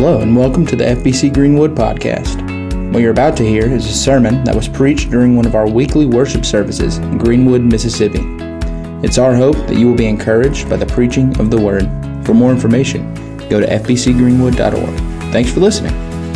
Hello and welcome to the FBC Greenwood podcast. What you're about to hear is a sermon that was preached during one of our weekly worship services in Greenwood, Mississippi. It's our hope that you will be encouraged by the preaching of the Word. For more information, go to fbcgreenwood.org. Thanks for listening.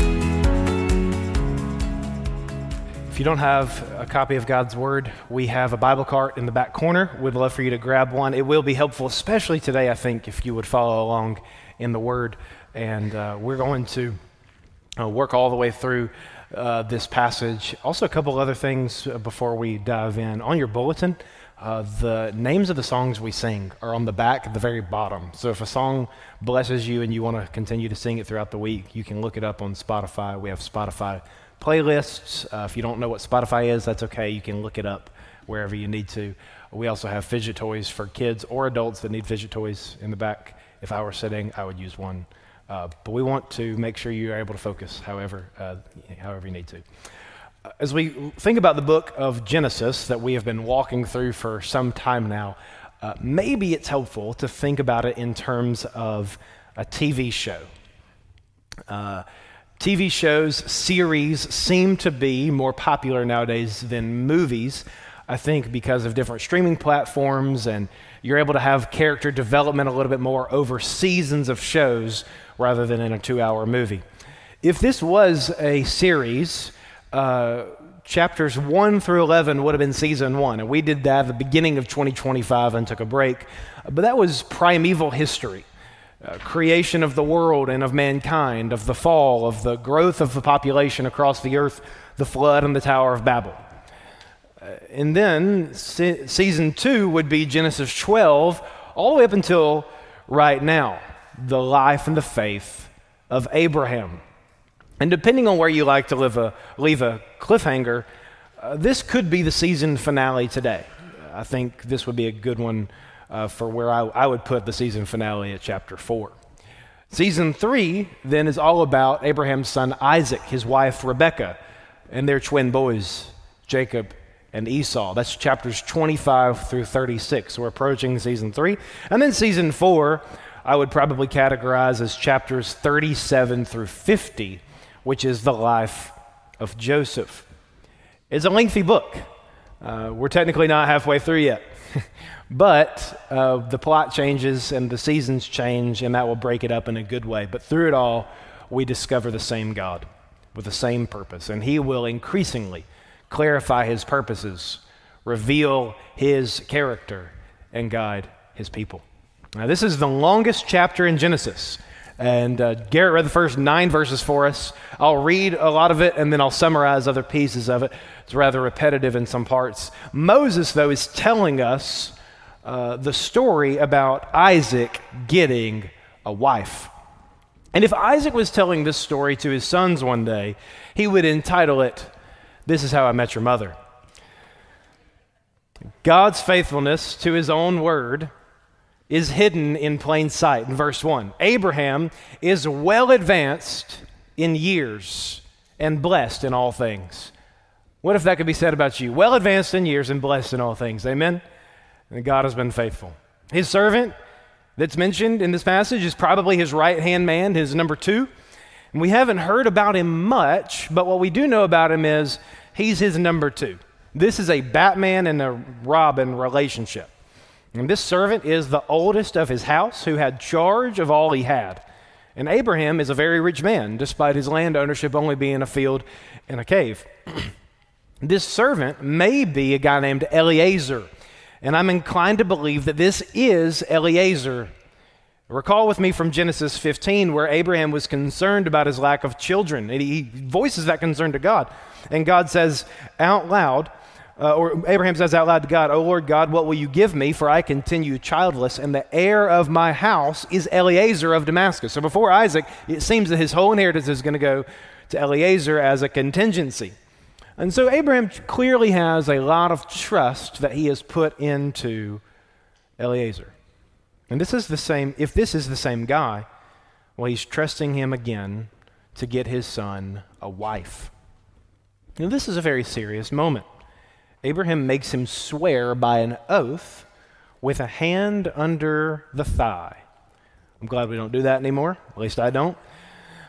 If you don't have a copy of God's Word, we have a Bible cart in the back corner. We'd love for you to grab one. It will be helpful, especially today, I think, if you would follow along in the Word. And we're going to work all the way through this passage. Also, a couple other things before we dive in. On your bulletin, the names of the songs we sing are on the back at the very bottom. So if a song blesses you and you want to continue to sing it throughout the week, you can look it up on Spotify. We have Spotify playlists. If you don't know what Spotify is, that's okay. You can look it up wherever you need to. We also have fidget toys for kids or adults that need fidget toys in the back. If I were sitting, I would use one. But we want to make sure you're able to focus however you need to. As we think about the book of Genesis that we have been walking through for some time now, maybe it's helpful to think about it in terms of a TV show. TV shows, series seem to be more popular nowadays than movies, I think because of different streaming platforms, and you're able to have character development a little bit more over seasons of shows rather than in a 2-hour movie. If this was a series, chapters 1 through 11 would have been season 1, and we did that at the beginning of 2025 and took a break. But that was primeval history. Creation of the world and of mankind, of the fall, of the growth of the population across the earth, the flood and the Tower of Babel. And then season 2 would be Genesis 12, all the way up until right now, the life and the faith of Abraham. And depending on where you like to leave a cliffhanger, this could be the season finale today. I think this would be a good one for where I would put the season finale at chapter 4. Season 3 then is all about Abraham's son Isaac, his wife Rebekah, and their twin boys, Jacob and Esau. That's chapters 25 through 36. We're approaching season 3. And then season 4, I would probably categorize as chapters 37 through 50, which is the life of Joseph. It's a lengthy book. We're technically not halfway through yet. But the plot changes and the seasons change, and that will break it up in a good way. But through it all, we discover the same God with the same purpose, and He will increasingly clarify His purposes, reveal His character, and guide His people. Now, this is the longest chapter in Genesis, and Garrett read the first 9 verses for us. I'll read a lot of it, and then I'll summarize other pieces of it. It's rather repetitive in some parts. Moses, though, is telling us the story about Isaac getting a wife. And if Isaac was telling this story to his sons one day, he would entitle it, "This is How I Met Your Mother." God's faithfulness to His own word is hidden in plain sight. In verse 1, Abraham is well advanced in years and blessed in all things. What if that could be said about you? Well advanced in years and blessed in all things. Amen? And God has been faithful. His servant that's mentioned in this passage is probably his right-hand man, his number 2. And we haven't heard about him much, but what we do know about him is he's his number 2. This is a Batman and a Robin relationship. And this servant is the oldest of his house who had charge of all he had. And Abraham is a very rich man, despite his land ownership only being a field and a cave. This servant may be a guy named Eliezer. And I'm inclined to believe that this is Eliezer. Recall with me from Genesis 15 where Abraham was concerned about his lack of children. And he voices that concern to God. And God says out loud, Abraham says out loud to God, "O Lord God, what will you give me? For I continue childless, and the heir of my house is Eliezer of Damascus." So before Isaac, it seems that his whole inheritance is going to go to Eliezer as a contingency. And so Abraham clearly has a lot of trust that he has put into Eliezer. And this is the same, if this is the same guy, well, he's trusting him again to get his son a wife. Now, this is a very serious moment. Abraham makes him swear by an oath with a hand under the thigh. I'm glad we don't do that anymore. At least I don't.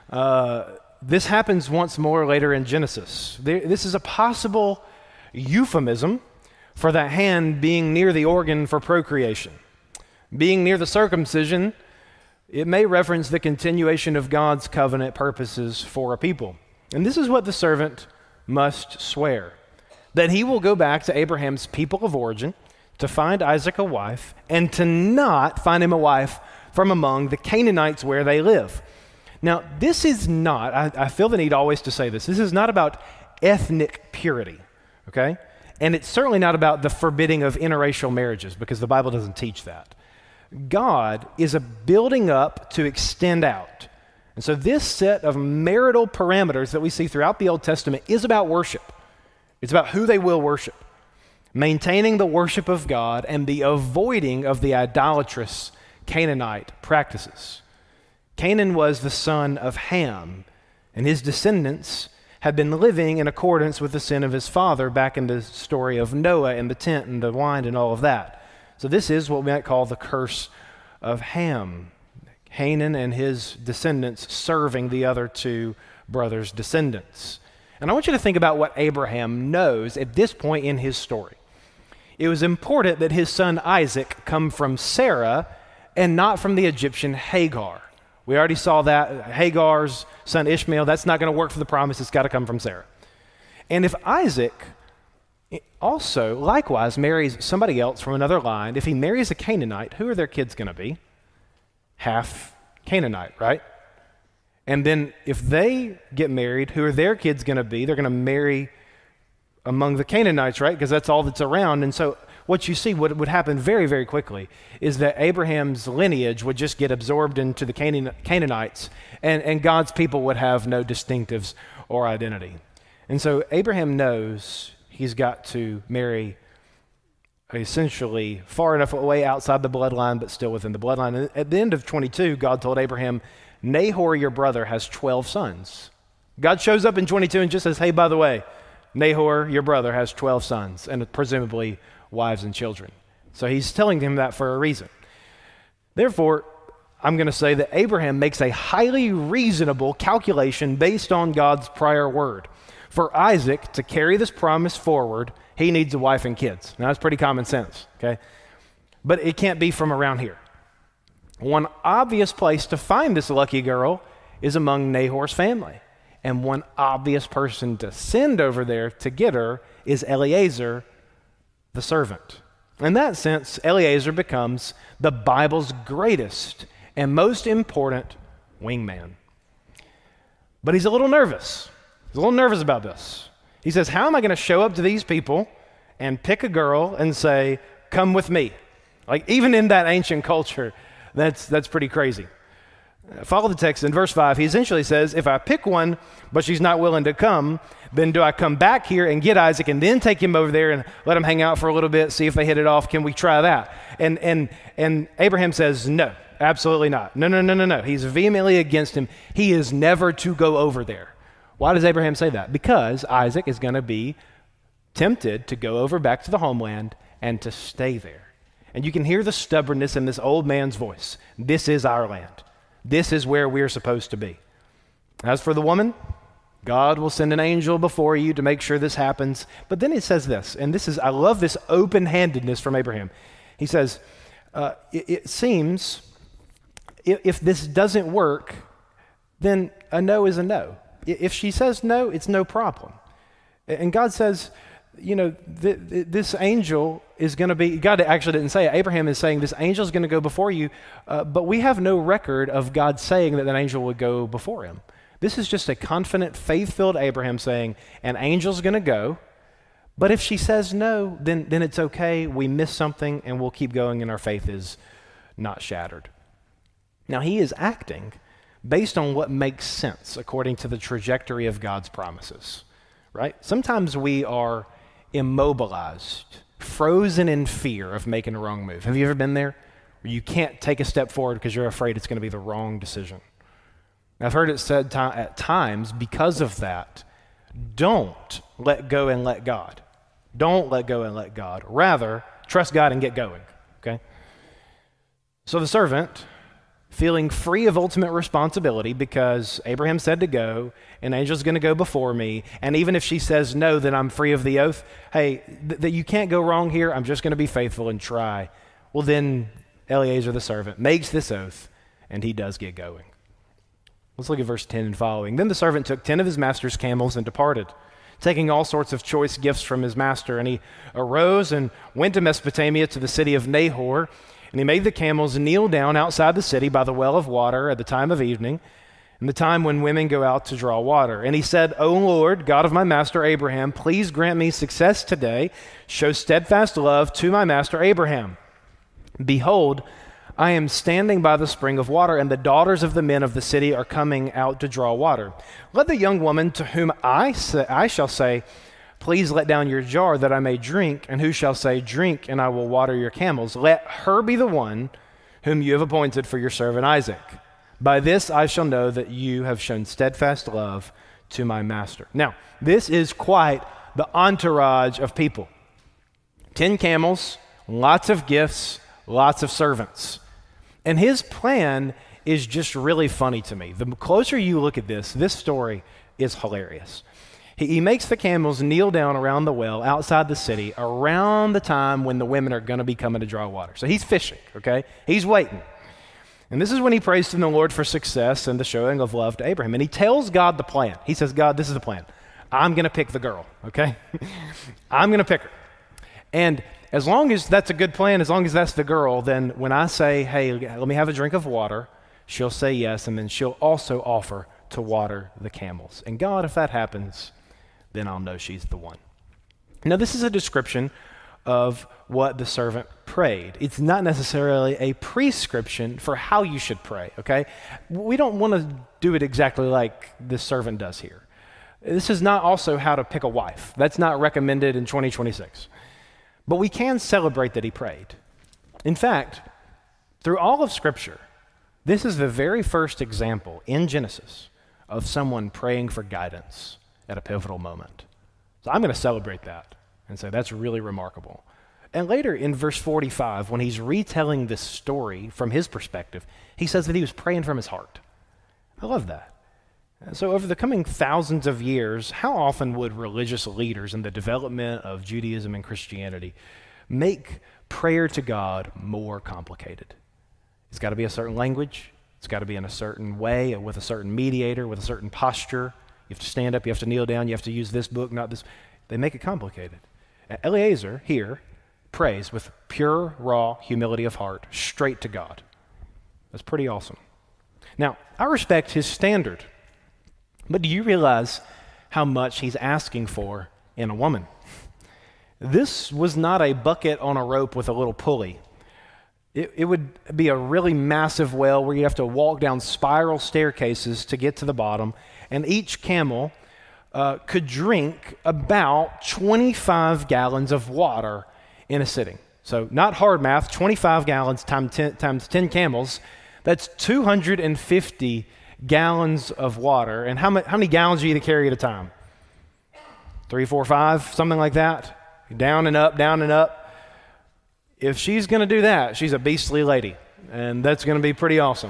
This happens once more later in Genesis. This is a possible euphemism for that hand being near the organ for procreation. Being near the circumcision, it may reference the continuation of God's covenant purposes for a people. And this is what the servant must swear, that he will go back to Abraham's people of origin to find Isaac a wife, and to not find him a wife from among the Canaanites where they live. Now, this is not, I feel the need always to say this is not about ethnic purity, okay? And it's certainly not about the forbidding of interracial marriages, because the Bible doesn't teach that. God is a building up to extend out. And so this set of marital parameters that we see throughout the Old Testament is about worship. It's about who they will worship, maintaining the worship of God and the avoiding of the idolatrous Canaanite practices. Canaan was the son of Ham, and his descendants had been living in accordance with the sin of his father back in the story of Noah and the tent and the wine and all of that. So this is what we might call the curse of Ham. Canaan and his descendants serving the other two brothers' descendants. And I want you to think about what Abraham knows at this point in his story. It was important that his son Isaac come from Sarah and not from the Egyptian Hagar. We already saw that. Hagar's son Ishmael, that's not going to work for the promise. It's got to come from Sarah. And if Isaac also likewise marries somebody else from another line, if he marries a Canaanite, who are their kids going to be? Half Canaanite, right? And then if they get married, who are their kids going to be? They're going to marry among the Canaanites, right? Because that's all that's around. And so what you see, what would happen very, very quickly, is that Abraham's lineage would just get absorbed into the Canaanites, and God's people would have no distinctives or identity. And so Abraham knows he's got to marry essentially far enough away outside the bloodline, but still within the bloodline. And at the end of 22, God told Abraham, Nahor, your brother, has 12 sons. God shows up in 22 and just says, hey, by the way, Nahor, your brother, has 12 sons, and presumably wives and children. So he's telling him that for a reason. Therefore, I'm going to say that Abraham makes a highly reasonable calculation based on God's prior word. For Isaac to carry this promise forward, he needs a wife and kids. Now, that's pretty common sense, okay? But it can't be from around here. One obvious place to find this lucky girl is among Nahor's family. And one obvious person to send over there to get her is Eliezer, the servant. In that sense, Eliezer becomes the Bible's greatest and most important wingman. But he's a little nervous. He's a little nervous about this. He says, how am I going to show up to these people and pick a girl and say, come with me? Like, even in that ancient culture, that's pretty crazy. Follow the text in verse 5. He essentially says, if I pick one, but she's not willing to come, then do I come back here and get Isaac and then take him over there and let him hang out for a little bit, see if they hit it off? Can we try that? And Abraham says, no, absolutely not. No. He's vehemently against him. He is never to go over there. Why does Abraham say that? Because Isaac is going to be tempted to go over back to the homeland and to stay there. And you can hear the stubbornness in this old man's voice. This is our land. This is where we're supposed to be. As for the woman, God will send an angel before you to make sure this happens. But then he says this, and I love this open-handedness from Abraham. He says, it seems if this doesn't work, then a no is a no. If she says no, it's no problem. And God says, this angel is going to be, God actually didn't say it. Abraham is saying this angel is going to go before you, but we have no record of God saying that angel would go before him. This is just a confident, faith-filled Abraham saying, an angel's going to go, but if she says no, then it's okay. We missed something, and we'll keep going, and our faith is not shattered. Now, he is acting based on what makes sense according to the trajectory of God's promises, right? Sometimes we are immobilized, frozen in fear of making a wrong move. Have you ever been there? Where you can't take a step forward because you're afraid it's going to be the wrong decision. I've heard it said at times, because of that, don't let go and let God. Don't let go and let God. Rather, trust God and get going, okay? So the servant feeling free of ultimate responsibility because Abraham said to go, an angel's going to go before me, and even if she says no, then I'm free of the oath. Hey, that you can't go wrong here. I'm just going to be faithful and try. Well, then Eliezer the servant makes this oath, and he does get going. Let's look at verse 10 and following. Then the servant took 10 of his master's camels and departed, taking all sorts of choice gifts from his master. And he arose and went to Mesopotamia to the city of Nahor. And he made the camels kneel down outside the city by the well of water at the time of evening, and the time when women go out to draw water. And he said, O Lord, God of my master Abraham, please grant me success today. Show steadfast love to my master Abraham. Behold, I am standing by the spring of water, and the daughters of the men of the city are coming out to draw water. Let the young woman to whom I shall say, please let down your jar that I may drink, and who shall say, drink, and I will water your camels. Let her be the one whom you have appointed for your servant Isaac. By this I shall know that you have shown steadfast love to my master. Now, this is quite the entourage of people. 10 camels, lots of gifts, lots of servants. And his plan is just really funny to me. The closer you look at this story is hilarious. He makes the camels kneel down around the well outside the city around the time when the women are going to be coming to draw water. So he's fishing, okay? He's waiting. And this is when he prays to the Lord for success and the showing of love to Abraham. And he tells God the plan. He says, God, this is the plan. I'm going to pick the girl, okay? I'm going to pick her. And as long as that's a good plan, as long as that's the girl, then when I say, hey, let me have a drink of water, she'll say yes, and then she'll also offer to water the camels. And God, if that happens, then I'll know she's the one. Now, this is a description of what the servant prayed. It's not necessarily a prescription for how you should pray, okay? We don't want to do it exactly like this servant does here. This is not also how to pick a wife. That's not recommended in 2026. But we can celebrate that he prayed. In fact, through all of Scripture, this is the very first example in Genesis of someone praying for guidance at a pivotal moment. So I'm going to celebrate that and say that's really remarkable. And later in verse 45, when he's retelling this story from his perspective, he says that he was praying from his heart. I love that. So over the coming thousands of years, how often would religious leaders in the development of Judaism and Christianity make prayer to God more complicated? It's got to be a certain language. It's got to be in a certain way, with a certain mediator, with a certain posture. You have to stand up, you have to kneel down, you have to use this book, not this. They make it complicated. Eliezer here prays with pure, raw humility of heart, straight to God. That's pretty awesome. Now, I respect his standard. But do you realize how much he's asking for in a woman? This was not a bucket on a rope with a little pulley. It would be a really massive well where you have to walk down spiral staircases to get to the bottom, and each camel could drink about 25 gallons of water in a sitting. So not hard math, 25 gallons times 10 camels, that's 250 gallons of water. And how many gallons do you carry at a time? 3, 4, 5, something like that. Down and up, down and up. If she's going to do that, she's a beastly lady. And that's going to be pretty awesome.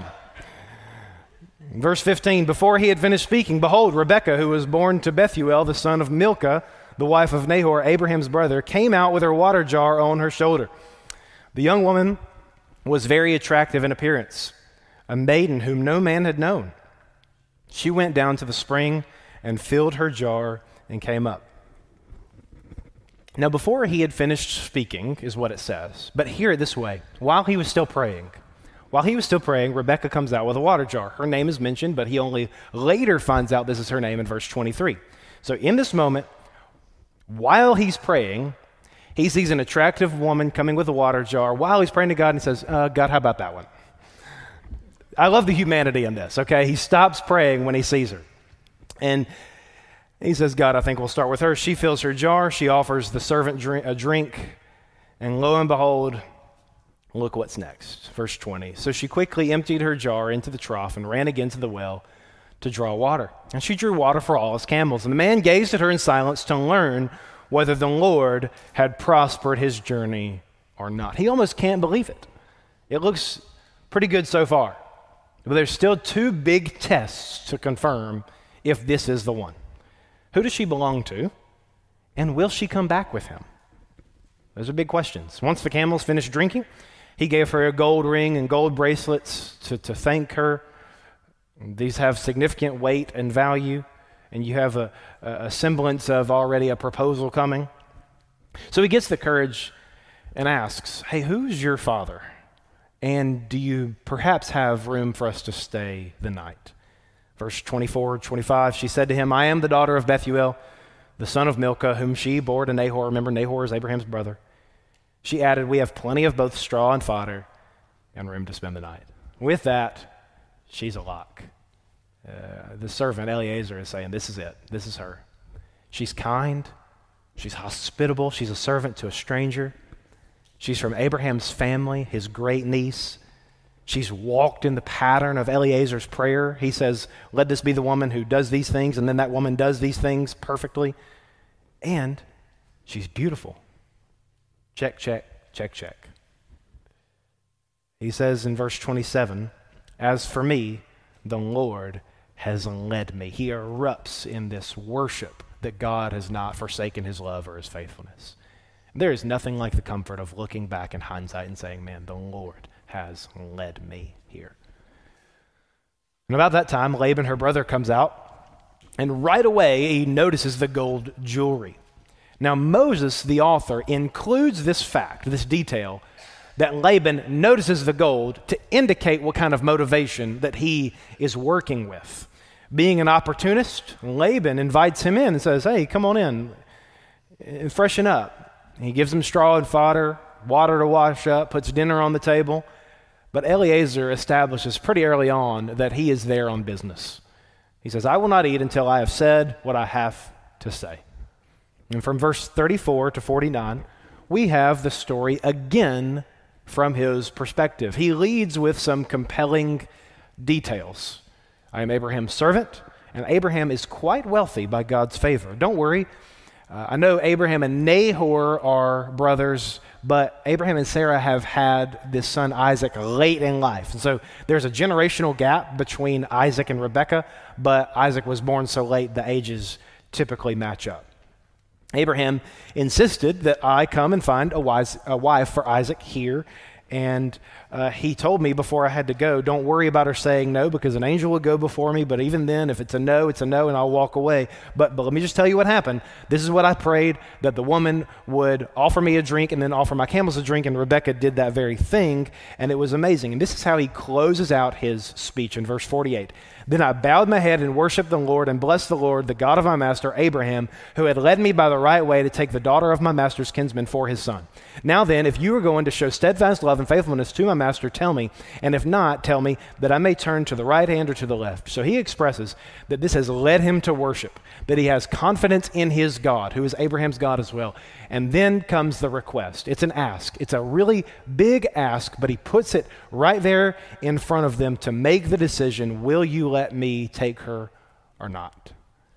Verse 15, before he had finished speaking, behold, Rebekah, who was born to Bethuel, the son of Milcah, the wife of Nahor, Abraham's brother, came out with her water jar on her shoulder. The young woman was very attractive in appearance, a maiden whom no man had known. She went down to the spring and filled her jar and came up. Now, before he had finished speaking, is what it says. But hear it this way. While he was still praying, Rebekah comes out with a water jar. Her name is mentioned, but he only later finds out this is her name in verse 23. So in this moment, while he's praying, he sees an attractive woman coming with a water jar while he's praying to God and says, God, how about that one? I love the humanity in this, okay? He stops praying when he sees her. And he says, God, I think we'll start with her. She fills her jar. She offers the servant a drink. And lo and behold, look what's next. Verse 20. So she quickly emptied her jar into the trough and ran again to the well to draw water. And she drew water for all his camels. And the man gazed at her in silence to learn whether the Lord had prospered his journey or not. He almost can't believe it. It looks pretty good so far. But there's still two big tests to confirm if this is the one. Who does she belong to? And will she come back with him? Those are big questions. Once the camels finished drinking, he gave her a gold ring and gold bracelets to thank her. These have significant weight and value, and you have a semblance of already a proposal coming. So he gets the courage and asks, hey, who's your father? And do you perhaps have room for us to stay the night? Verse 24, 25, she said to him, I am the daughter of Bethuel, the son of Milcah, whom she bore to Nahor. Remember, Nahor is Abraham's brother. She added, we have plenty of both straw and fodder and room to spend the night. With that, she's a lock. The servant, Eliezer, is saying, this is it. This is her. She's kind. She's hospitable. She's a servant to a stranger. She's from Abraham's family, his great niece. She's walked in the pattern of Eliezer's prayer. He says, let this be the woman who does these things, and then that woman does these things perfectly. And she's beautiful. Check, check, check, check. He says in verse 27, as for me, the Lord has led me. He erupts in this worship that God has not forsaken his love or his faithfulness. There is nothing like the comfort of looking back in hindsight and saying, man, the Lord has led me here. And about that time, Laban, her brother, comes out, and right away he notices the gold jewelry. Now Moses, the author, includes this fact, this detail, that Laban notices the gold to indicate what kind of motivation that he is working with. Being an opportunist, Laban invites him in and says, hey, come on in and freshen up. He gives him straw and fodder, water to wash up, puts dinner on the table. But Eliezer establishes pretty early on that he is there on business. He says, I will not eat until I have said what I have to say. And from verse 34 to 49, we have the story again from his perspective. He leads with some compelling details. I am Abraham's servant, and Abraham is quite wealthy by God's favor. Don't worry. I know Abraham and Nahor are brothers, but Abraham and Sarah have had this son Isaac late in life. And so there's a generational gap between Isaac and Rebekah, but Isaac was born so late the ages typically match up. Abraham insisted that I come and find a wife for Isaac here, and he told me before I had to go, don't worry about her saying no, because an angel will go before me, but even then, if it's a no, and I'll walk away. But let me just tell you what happened. This is what I prayed, that the woman would offer me a drink and then offer my camels a drink, and Rebekah did that very thing, and it was amazing. And this is how he closes out his speech in verse 48. Then I bowed my head and worshiped the Lord and blessed the Lord, the God of my master Abraham, who had led me by the right way to take the daughter of my master's kinsman for his son. Now then, if you are going to show steadfast love and faithfulness to my master, tell me, and if not, tell me, that I may turn to the right hand or to the left. So he expresses that this has led him to worship, that he has confidence in his God, who is Abraham's God as well. And then comes the request. It's an ask. It's a really big ask, but he puts it right there in front of them to make the decision, will you let me take her or not?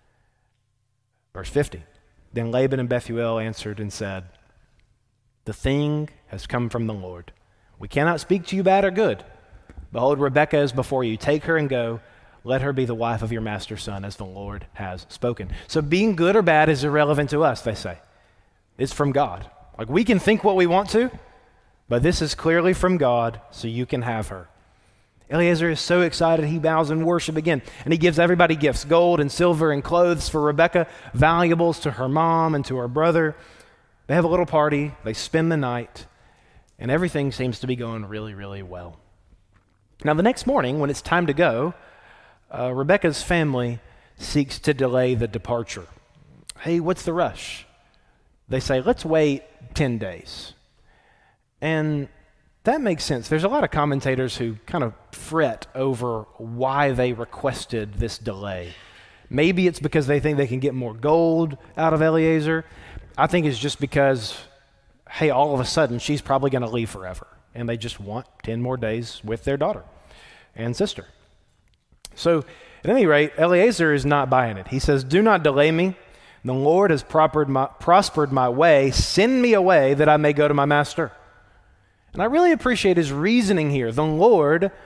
Verse 50. Then Laban and Bethuel answered and said, the thing has come from the Lord. We cannot speak to you bad or good. Behold, Rebekah is before you. Take her and go. Let her be the wife of your master's son, as the Lord has spoken. So being good or bad is irrelevant to us, they say. It's from God. Like, we can think what we want to, but this is clearly from God, so you can have her. Eliezer is so excited, he bows in worship again, and he gives everybody gifts, gold and silver and clothes for Rebekah, valuables to her mom and to her brother. They have a little party, they spend the night, and everything seems to be going really, really well. Now, the next morning, when it's time to go, Rebekah's family seeks to delay the departure. Hey, what's the rush? They say, let's wait 10 days. And that makes sense. There's a lot of commentators who kind of fret over why they requested this delay. Maybe it's because they think they can get more gold out of Eliezer. I think it's just because, hey, all of a sudden she's probably going to leave forever, and they just want 10 more days with their daughter and sister. So at any rate, Eliezer is not buying it. He says, do not delay me. The Lord has prospered my way. Send me away that I may go to my master. And I really appreciate his reasoning here. The Lord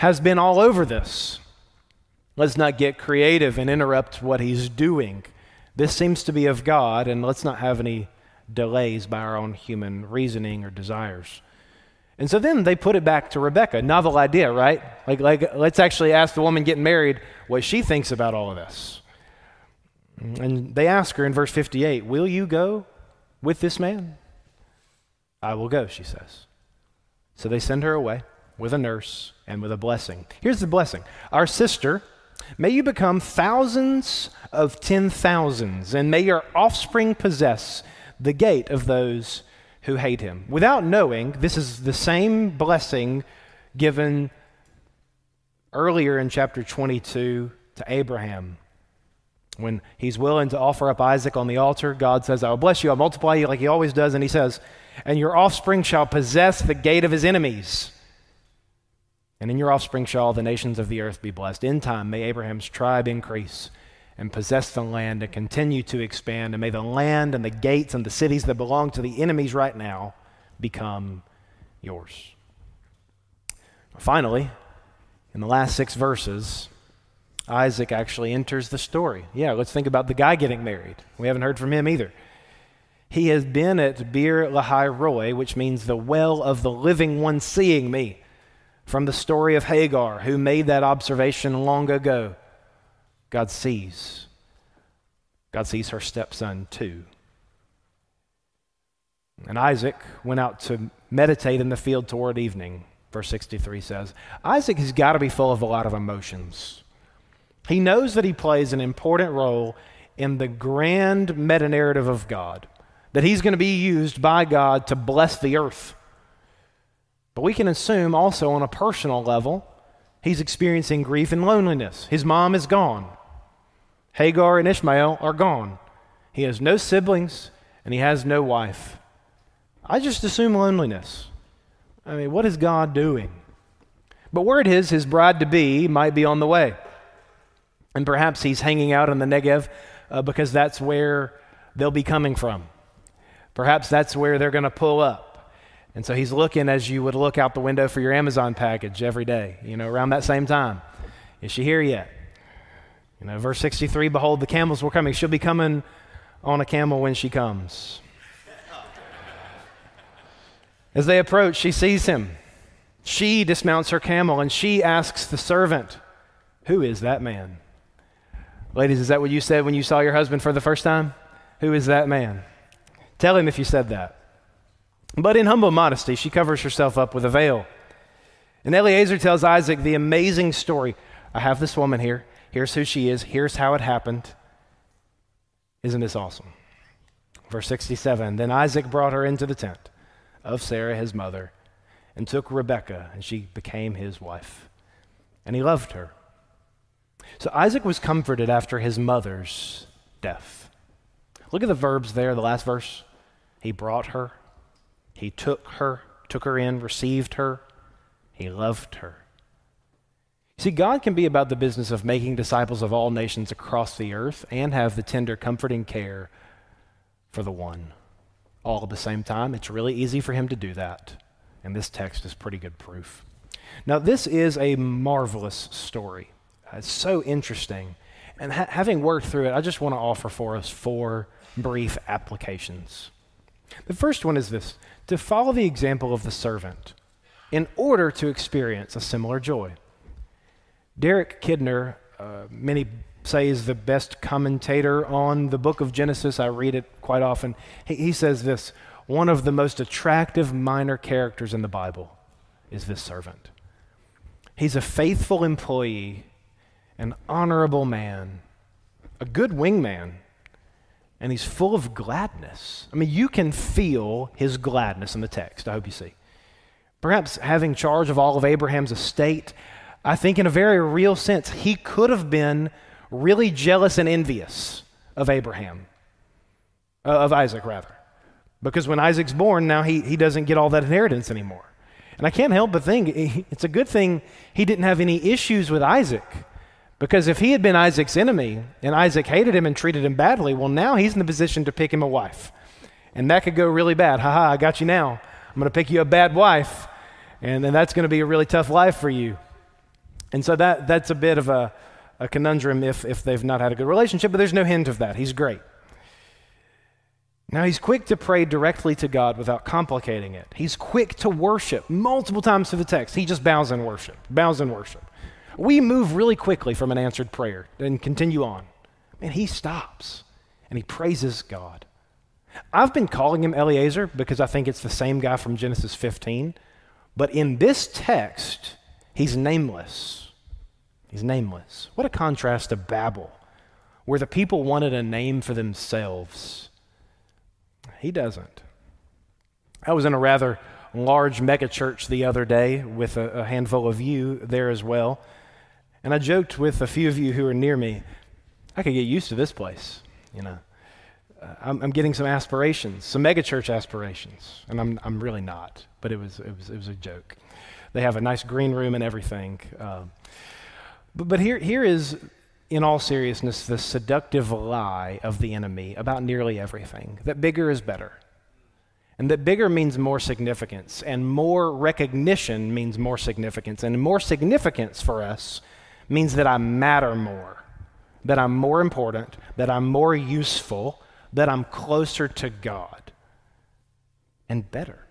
has been all over this. Let's not get creative and interrupt what he's doing. This seems to be of God, and let's not have any delays by our own human reasoning or desires. And so then they put it back to Rebekah. Novel idea, right? Like let's actually ask the woman getting married what she thinks about all of this. And they ask her in verse 58, will you go with this man? I will go, she says. So they send her away with a nurse and with a blessing. Here's the blessing. Our sister, may you become thousands of 10,000s, and may your offspring possess the gate of those who hate him. Without knowing, this is the same blessing given earlier in chapter 22 to Abraham. When he's willing to offer up Isaac on the altar, God says, I will bless you, I'll multiply you like he always does. And he says, and your offspring shall possess the gate of his enemies. And in your offspring shall all the nations of the earth be blessed. In time, may Abraham's tribe increase and possess the land and continue to expand. And may the land and the gates and the cities that belong to the enemies right now become yours. Finally, in the last 6 verses, Isaac actually enters the story. Yeah, let's think about the guy getting married. We haven't heard from him either. He has been at Beer Lahai Roi, which means the well of the living one seeing me, from the story of Hagar, who made that observation long ago. God sees her stepson too. And Isaac went out to meditate in the field toward evening, verse 63 says. Isaac has got to be full of a lot of emotions. He knows that he plays an important role in the grand meta-narrative of God, that he's going to be used by God to bless the earth. But we can assume also on a personal level, he's experiencing grief and loneliness. His mom is gone. Hagar and Ishmael are gone. He has no siblings, and he has no wife. I just assume loneliness. I mean, what is God doing? But word is his bride-to-be might be on the way. And perhaps he's hanging out in the Negev because that's where they'll be coming from. Perhaps that's where they're going to pull up. And so he's looking as you would look out the window for your Amazon package every day, around that same time. Is she here yet? Verse 63, behold, the camels were coming. She'll be coming on a camel when she comes. As they approach, she sees him. She dismounts her camel, and she asks the servant, who is that man? Ladies, is that what you said when you saw your husband for the first time? Who is that man? Tell him if you said that. But in humble modesty, she covers herself up with a veil. And Eliezer tells Isaac the amazing story. I have this woman here. Here's who she is. Here's how it happened. Isn't this awesome? Verse 67, then Isaac brought her into the tent of Sarah, his mother, and took Rebekah, and she became his wife. And he loved her. So Isaac was comforted after his mother's death. Look at the verbs there, the last verse. He brought her. He took her in, received her. He loved her. See, God can be about the business of making disciples of all nations across the earth and have the tender, comforting care for the one. All at the same time, it's really easy for him to do that. And this text is pretty good proof. Now, this is a marvelous story. It's so interesting. And having worked through it, I just want to offer for us 4 brief applications. The first one is this: to follow the example of the servant in order to experience a similar joy. Derek Kidner, many say is the best commentator on the book of Genesis. I read it quite often. He says this: one of the most attractive minor characters in the Bible is this servant. He's a faithful employee, an honorable man, a good wingman, and he's full of gladness. I mean, you can feel his gladness in the text, I hope you see. Perhaps having charge of all of Abraham's estate, I think in a very real sense, he could have been really jealous and envious of Isaac rather. Because when Isaac's born, now he doesn't get all that inheritance anymore. And I can't help but think it's a good thing he didn't have any issues with Isaac. Because if he had been Isaac's enemy and Isaac hated him and treated him badly, well, now he's in the position to pick him a wife. And that could go really bad. I got you now. I'm going to pick you a bad wife. And then that's going to be a really tough life for you. And so that's a bit of a conundrum if they've not had a good relationship, but there's no hint of that. He's great. Now, he's quick to pray directly to God without complicating it. He's quick to worship multiple times through the text. He just bows in worship, bows in worship. We move really quickly from an answered prayer and continue on. Man, he stops and he praises God. I've been calling him Eliezer because I think it's the same guy from Genesis 15, but in this text, he's nameless. He's nameless. What a contrast to Babel, where the people wanted a name for themselves. He doesn't. I was in a rather large megachurch the other day with a handful of you there as well, and I joked with a few of you who are near me, I could get used to this place, you know. I'm getting some aspirations, some megachurch aspirations, and I'm really not, but it was a joke. They have a nice green room and everything. But here is, in all seriousness, the seductive lie of the enemy about nearly everything, that bigger is better. And that bigger means more significance, and more recognition means more significance. And more significance for us means that I matter more, that I'm more important, that I'm more useful, that I'm closer to God, and better.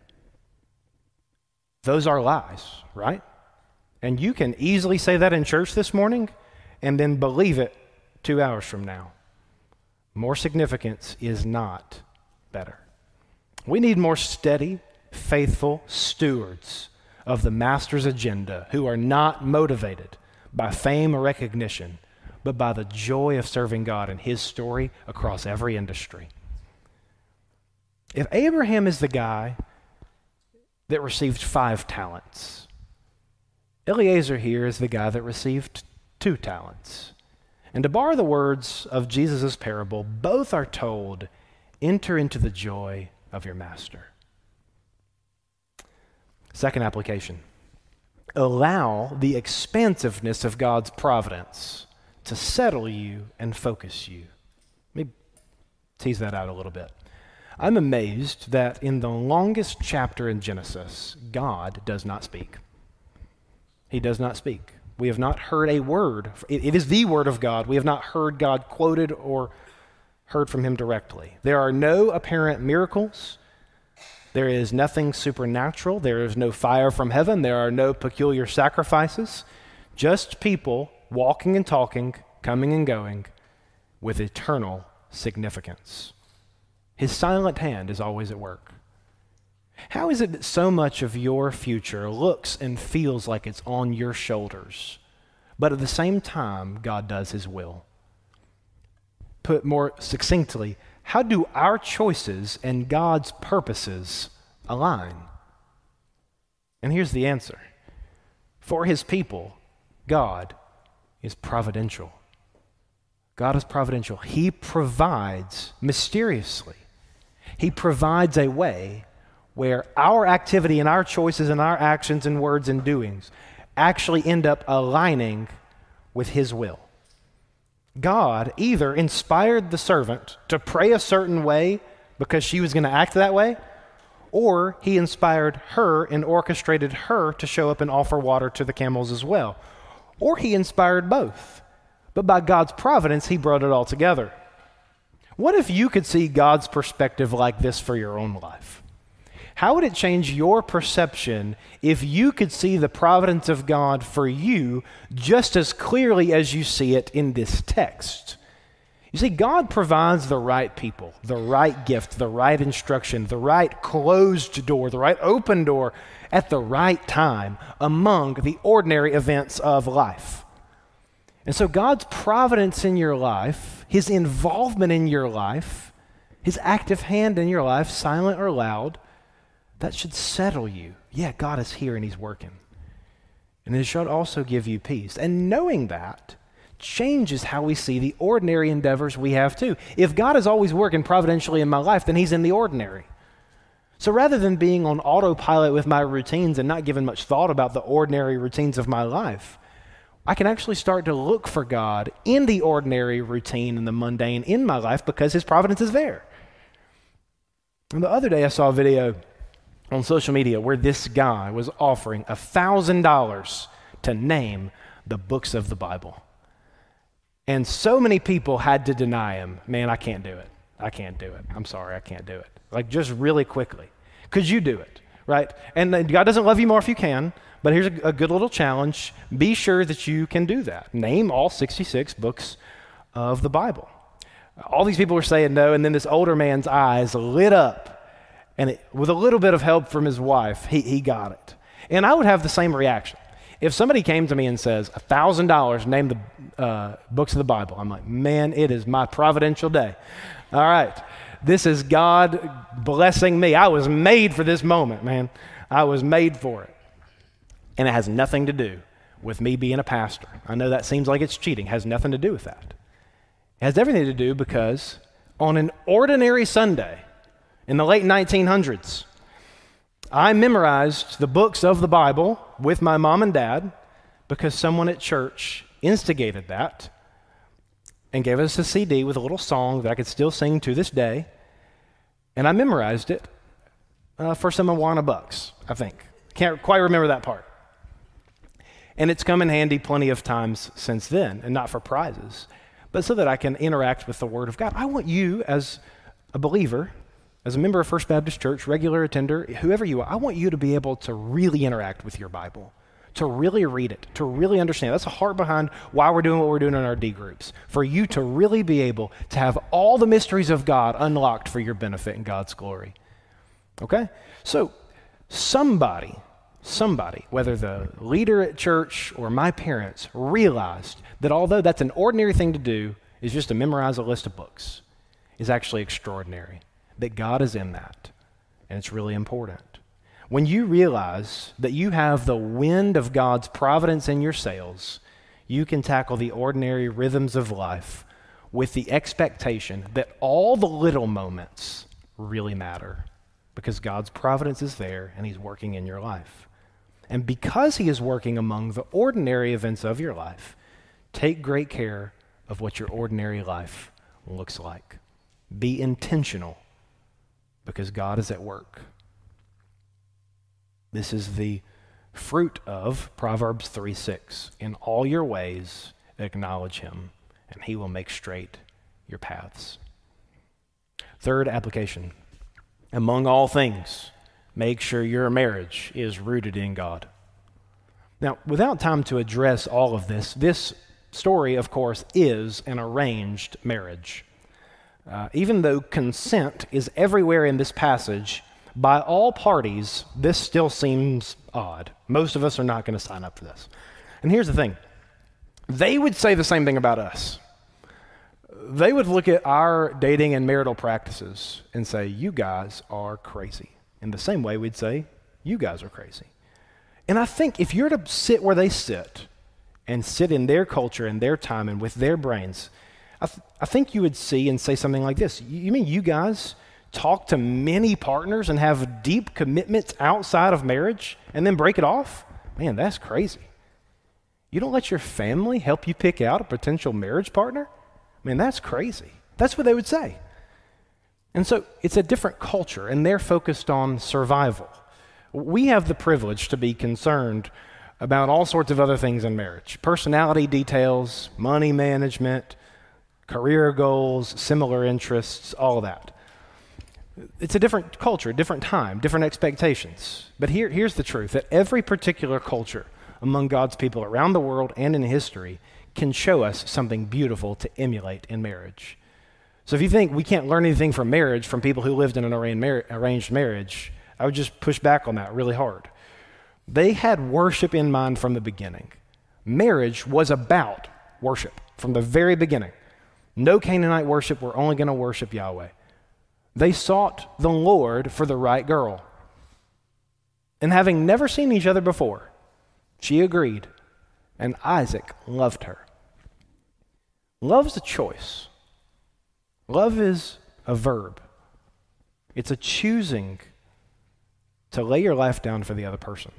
Those are lies, right? And you can easily say that in church this morning and then believe it 2 hours from now. More significance is not better. We need more steady, faithful stewards of the Master's agenda who are not motivated by fame or recognition, but by the joy of serving God and his story across every industry. If Abraham is the guy that received 5 talents, Eliezer here is the guy that received 2 talents. And to borrow the words of Jesus' parable, both are told, enter into the joy of your master. Second application, allow the expansiveness of God's providence to settle you and focus you. Let me tease that out a little bit. I'm amazed that in the longest chapter in Genesis, God does not speak. He does not speak. We have not heard a word. It is the word of God. We have not heard God quoted or heard from him directly. There are no apparent miracles. There is nothing supernatural. There is no fire from heaven. There are no peculiar sacrifices. Just people walking and talking, coming and going, with eternal significance. His silent hand is always at work. How is it that so much of your future looks and feels like it's on your shoulders, but at the same time, God does his will? Put more succinctly, how do our choices and God's purposes align? And here's the answer. For his people, God is providential. God is providential. He provides mysteriously. He provides a way where our activity and our choices and our actions and words and doings actually end up aligning with his will. God either inspired the servant to pray a certain way because she was going to act that way, or he inspired her and orchestrated her to show up and offer water to the camels as well. Or he inspired both, but by God's providence, he brought it all together. What if you could see God's perspective like this for your own life? How would it change your perception if you could see the providence of God for you just as clearly as you see it in this text? You see, God provides the right people, the right gift, the right instruction, the right closed door, the right open door at the right time among the ordinary events of life. And so God's providence in your life, his involvement in your life, his active hand in your life, silent or loud, that should settle you. Yeah, God is here and he's working. And it should also give you peace. And knowing that changes how we see the ordinary endeavors we have too. If God is always working providentially in my life, then he's in the ordinary. So rather than being on autopilot with my routines and not giving much thought about the ordinary routines of my life, I can actually start to look for God in the ordinary routine and the mundane in my life because his providence is there. And the other day I saw a video on social media where this guy was offering $1,000 to name the books of the Bible. And so many people had to deny him, man, I can't do it. I can't do it. I'm sorry, I can't do it. Like just really quickly. Could you do it, right? And God doesn't love you more if you can, but here's a good little challenge. Be sure that you can do that. Name all 66 books of the Bible. All these people were saying no, and then this older man's eyes lit up, and with a little bit of help from his wife, he got it. And I would have the same reaction. If somebody came to me and says, $1,000, name the books of the Bible, I'm like, man, it is my providential day. All right, this is God blessing me. I was made for this moment, man. I was made for it. And it has nothing to do with me being a pastor. I know that seems like it's cheating. It has nothing to do with that. It has everything to do because on an ordinary Sunday in the late 1900s, I memorized the books of the Bible with my mom and dad because someone at church instigated that and gave us a CD with a little song that I could still sing to this day. And I memorized it for some Awana bucks, I think. Can't quite remember that part. And it's come in handy plenty of times since then, and not for prizes, but so that I can interact with the Word of God. I want you as a believer, as a member of First Baptist Church, regular attender, whoever you are, I want you to be able to really interact with your Bible, to really read it, to really understand. That's the heart behind why we're doing what we're doing in our D groups, for you to really be able to have all the mysteries of God unlocked for your benefit and God's glory. Okay? So somebody, whether the leader at church or my parents, realized that although that's an ordinary thing to do, is just to memorize a list of books, is actually extraordinary. That God is in that, and it's really important. When you realize that you have the wind of God's providence in your sails, you can tackle the ordinary rhythms of life with the expectation that all the little moments really matter because God's providence is there and He's working in your life. And because He is working among the ordinary events of your life, take great care of what your ordinary life looks like. Be intentional because God is at work. This is the fruit of Proverbs 3:6. In all your ways, acknowledge Him, and He will make straight your paths. Third application. Among all things, make sure your marriage is rooted in God. Now, without time to address all of this story, of course, is an arranged marriage. Even though consent is everywhere in this passage, by all parties, this still seems odd. Most of us are not going to sign up for this. And here's the thing. They would say the same thing about us. They would look at our dating and marital practices and say, you guys are crazy. In the same way, we'd say, you guys are crazy. And I think if you're to sit where they sit and sit in their culture and their time and with their brains, I think you would see and say something like this. You mean you guys talk to many partners and have deep commitments outside of marriage and then break it off? Man, that's crazy. You don't let your family help you pick out a potential marriage partner? Man, that's crazy. That's what they would say. And so it's a different culture, and they're focused on survival. We have the privilege to be concerned about all sorts of other things in marriage. Personality details, money management, career goals, similar interests, all of that. It's a different culture, different time, different expectations. But here's the truth, that every particular culture among God's people around the world and in history can show us something beautiful to emulate in marriage. So if you think we can't learn anything from marriage from people who lived in an arranged marriage, I would just push back on that really hard. They had worship in mind from the beginning. Marriage was about worship from the very beginning. No Canaanite worship, we're only going to worship Yahweh. They sought the Lord for the right girl. And having never seen each other before, she agreed, and Isaac loved her. Love's a choice. Love is a verb. It's a choosing to lay your life down for the other person.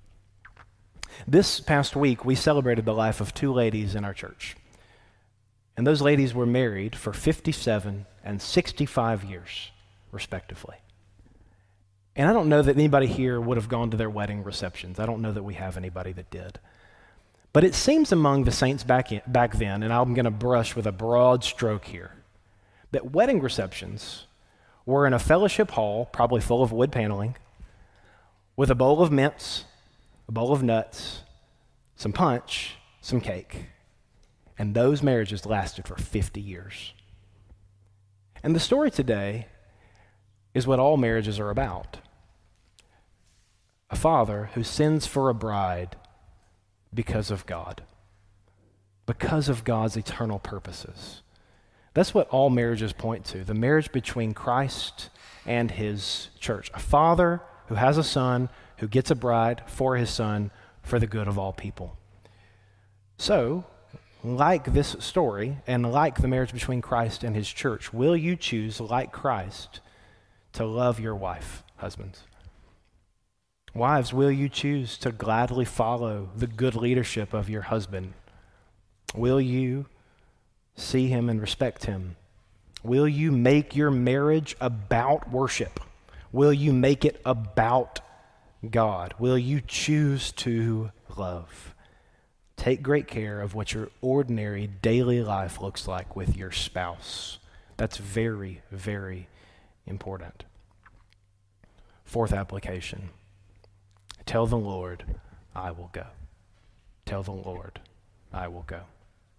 This past week, we celebrated the life of two ladies in our church. And those ladies were married for 57 and 65 years, respectively. And I don't know that anybody here would have gone to their wedding receptions. I don't know that we have anybody that did. But it seems among the saints back then, and I'm going to brush with a broad stroke here, that wedding receptions were in a fellowship hall, probably full of wood paneling, with a bowl of mints, a bowl of nuts, some punch, some cake. And those marriages lasted for 50 years. And the story today is what all marriages are about. A father who sends for a bride because of God, because of God's eternal purposes. That's what all marriages point to, the marriage between Christ and his church. A father who has a son, who gets a bride for his son for the good of all people. So, like this story and like the marriage between Christ and his church, will you choose, like Christ, to love your wife, husbands? Wives, will you choose to gladly follow the good leadership of your husband? Will you see him and respect him? Will you make your marriage about worship? Will you make it about God? Will you choose to love? Take great care of what your ordinary daily life looks like with your spouse. That's very, very important. Fourth application. Tell the Lord, I will go. Tell the Lord, I will go.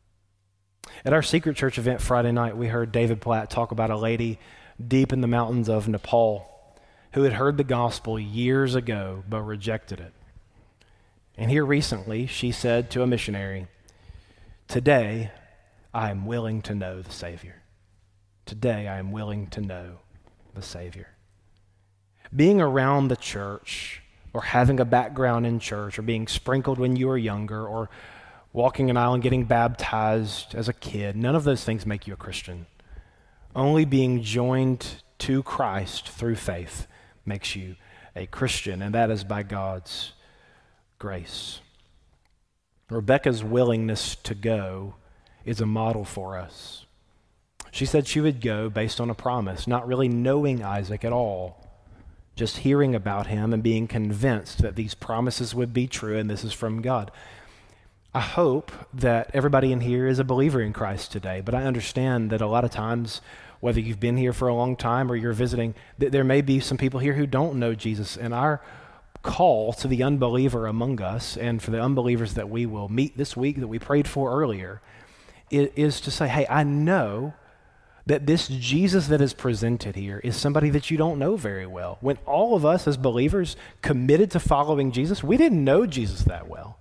At our Secret Church event Friday night, we heard David Platt talk about a lady deep in the mountains of Nepal who had heard the gospel years ago but rejected it. And here recently, she said to a missionary, "Today, I am willing to know the Savior. Today, I am willing to know the Savior." Being around the church, or having a background in church, or being sprinkled when you were younger, or walking an aisle and getting baptized as a kid, none of those things make you a Christian. Only being joined to Christ through faith makes you a Christian, and that is by God's grace. Rebecca's willingness to go is a model for us. She said she would go based on a promise, not really knowing Isaac at all, just hearing about him and being convinced that these promises would be true and this is from God. I hope that everybody in here is a believer in Christ today, but I understand that a lot of times, whether you've been here for a long time or you're visiting, there may be some people here who don't know Jesus, and our call to the unbeliever among us, and for the unbelievers that we will meet this week that we prayed for earlier, is to say, hey, I know that this Jesus that is presented here is somebody that you don't know very well. When all of us as believers committed to following Jesus, we didn't know Jesus that well.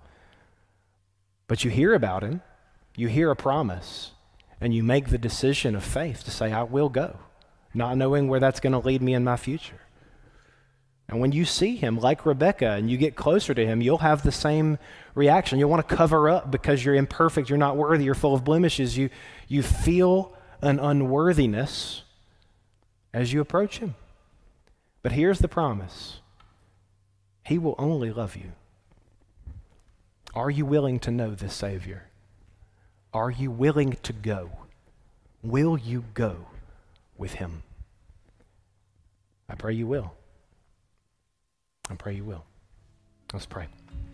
But you hear about him, you hear a promise, and you make the decision of faith to say, I will go, not knowing where that's going to lead me in my future. And when you see him, like Rebecca, and you get closer to him, you'll have the same reaction. You'll want to cover up because you're imperfect, you're not worthy, you're full of blemishes. You feel an unworthiness as you approach him. But here's the promise. He will only love you. Are you willing to know this Savior? Are you willing to go? Will you go with him? I pray you will. I pray you will. Let's pray.